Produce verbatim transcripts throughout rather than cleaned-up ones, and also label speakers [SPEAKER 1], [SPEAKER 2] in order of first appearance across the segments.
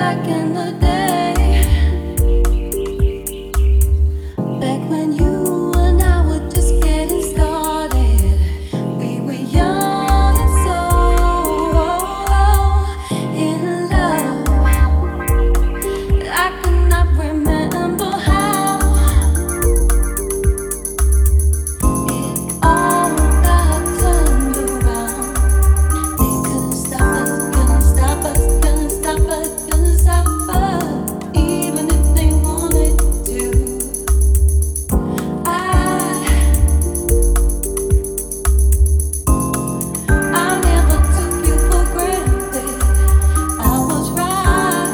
[SPEAKER 1] back in the day, back when you and I were just getting started. We were young and so in love. I cannot remember how it all got turned around. They couldn't stop us, couldn't stop us, couldn't stop us, couldn't stop us, even if they wanted to. I, I never took you for granted. I was right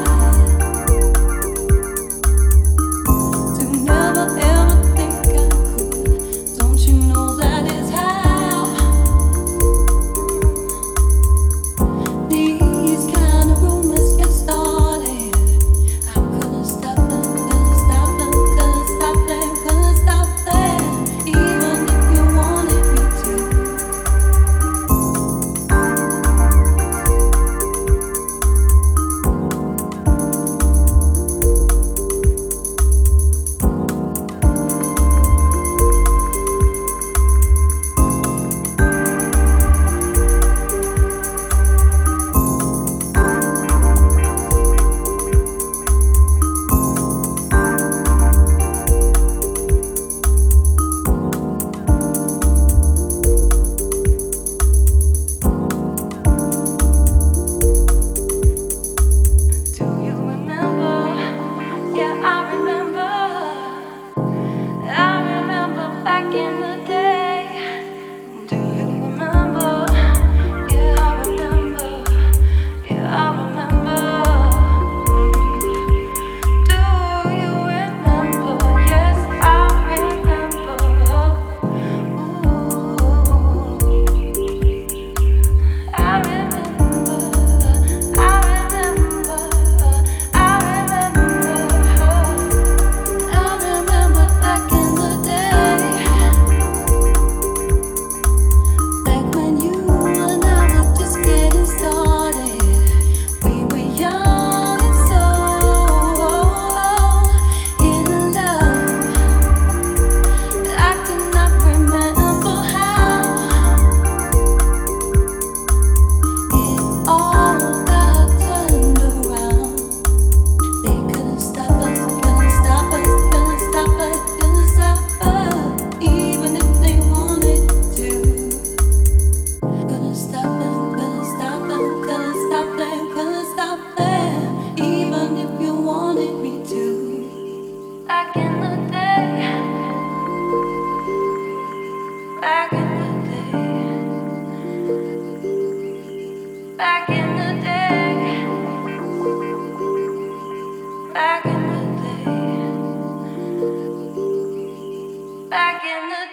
[SPEAKER 1] to never ever think I could. Don't you know that is how these kind of rumors get started? I couldn't stop them, couldn't stop them, couldn't stop them, couldn't stop them, even if you wanted me to. Do you remember? Yeah, I remember. I remember back in the day. Do you remember? Yeah, I remember. Yeah, I remember. Do you remember? Yes, I remember. Ooh, I remember. I remember. I remember. I remember back in the day, back when you and I were just getting started. We were young and so in love. I cannot remember how it all got turned around. They couldn't stop us, couldn't stop us, couldn't stop us, couldn't stop us, even if they wanted to. Couldn't stop them, couldn't stop them, couldn't stop them, couldn't stop them, even if you wanted me to. Back in the day, back in the day, back in the day, back in the day, back in the